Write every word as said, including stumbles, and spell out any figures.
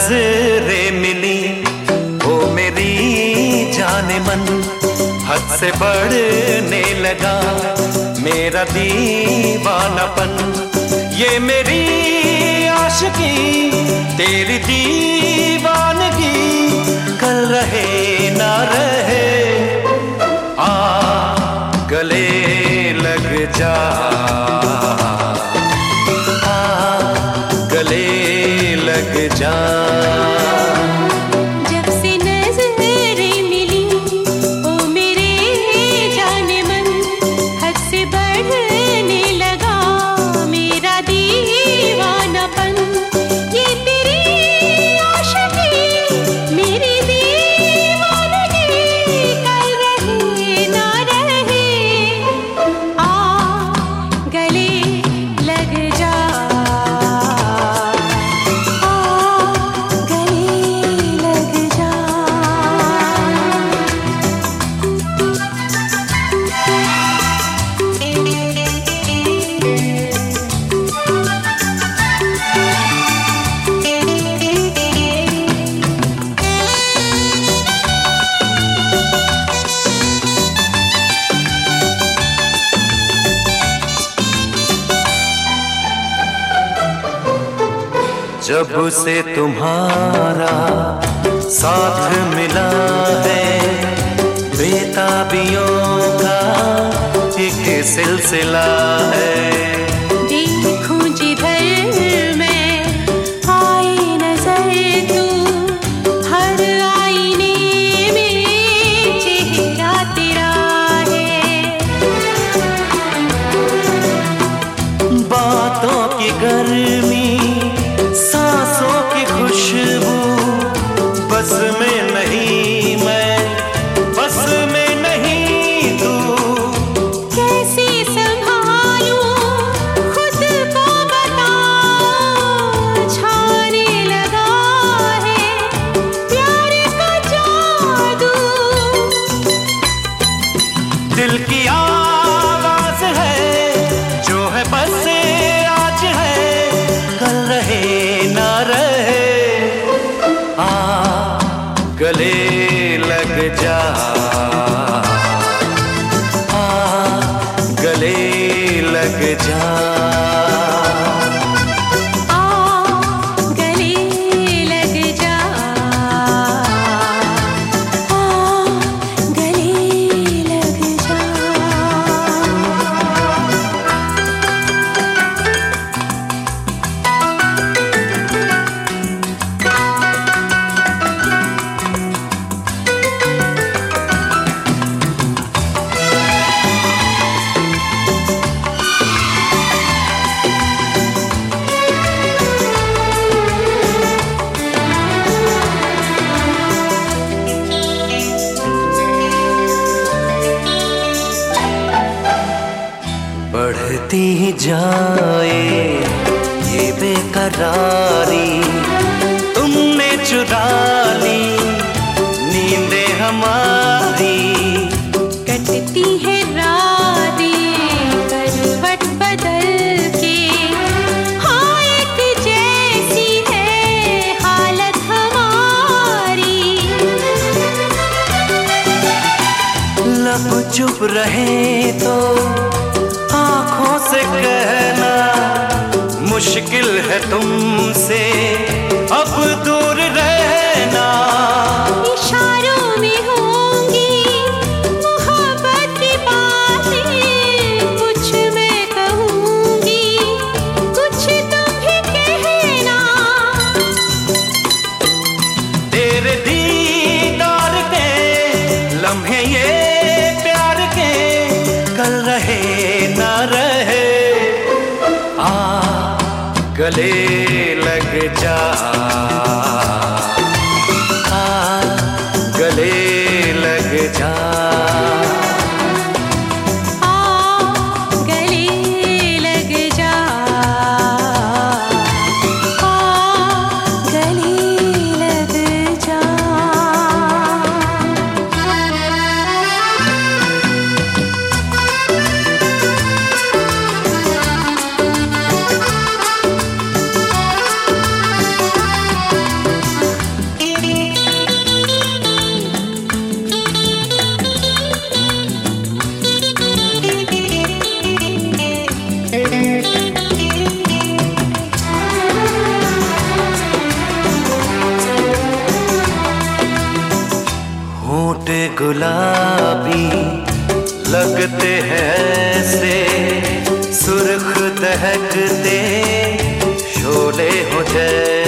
नजरें मिली वो मेरी जाने मन, हद से बढ़ने लगा मेरा दीवानापन। ये मेरी आशिकी तेरी दीवानगी, कल रहे ना रहे, आ गले लग जा, आ गले लग जा। जब से तुम्हारा साथ मिला है, बेताबियों का एक सिलसिला है। देखूं जिधर मैं आए नजर तू, हर आईने में चेहरा तेरा है। बातों की गर्मी, सांसों की खुशबू, बस में नहीं मैं, बस में नहीं तू। कैसे संभालूं खुद को बता, छाने लगा है प्यार का जादू। दिल की आवाज है जो है बस आज है, कल रहे ना रहे, आ गले लग जा, आ गले लग जा। बढ़ती जाए ये बेकरारी, तुमने चुरा ली नींदे हमारी। कटती है रातें करवट बदल के, हाँ एक जैसी है हालत हमारी। लब चुप रहे तो आँखों से कहना, मुश्किल है तुमसे अब दूर रहना। इशारों में होंगी मोहब्बत की बातें, कुछ मैं कहूँगी कुछ तुम भी कहना। तेरे दीदार के लम्हे ये प्यार के, कल रहे ना रहे, आ गले लग जा, आ गले लग जा। गुलाबी लगते हैं ऐसे, सुर्ख दहकते शोले हो जैसे।